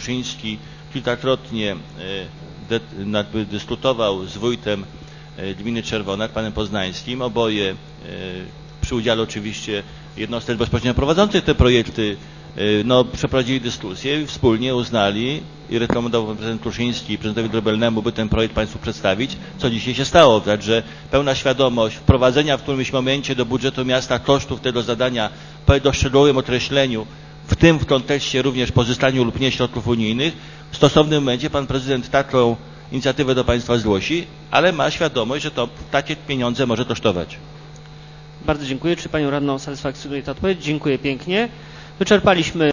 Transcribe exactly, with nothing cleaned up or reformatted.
Tuszyński kilkakrotnie e, dyskutował z wójtem e, gminy Czerwona, panem Poznańskim. Oboje e, przy udziale oczywiście jednostek bezpośrednio prowadzących te projekty e, no, przeprowadzili dyskusję i wspólnie uznali i rekomendował pan prezydent Tuszyński prezydentowi Drobelnemu, by ten projekt państwu przedstawić, co dzisiaj się stało. Także pełna świadomość wprowadzenia w którymś momencie do budżetu miasta kosztów tego zadania po jego szczegółowym określeniu, w tym w kontekście również pozyskaniu lub nie środków unijnych. W stosownym momencie pan prezydent taką inicjatywę do państwa zgłosi, ale ma świadomość, że to takie pieniądze może kosztować. Bardzo dziękuję. Czy panią radną satysfakcjonuje ta odpowiedź? Dziękuję pięknie. Wyczerpaliśmy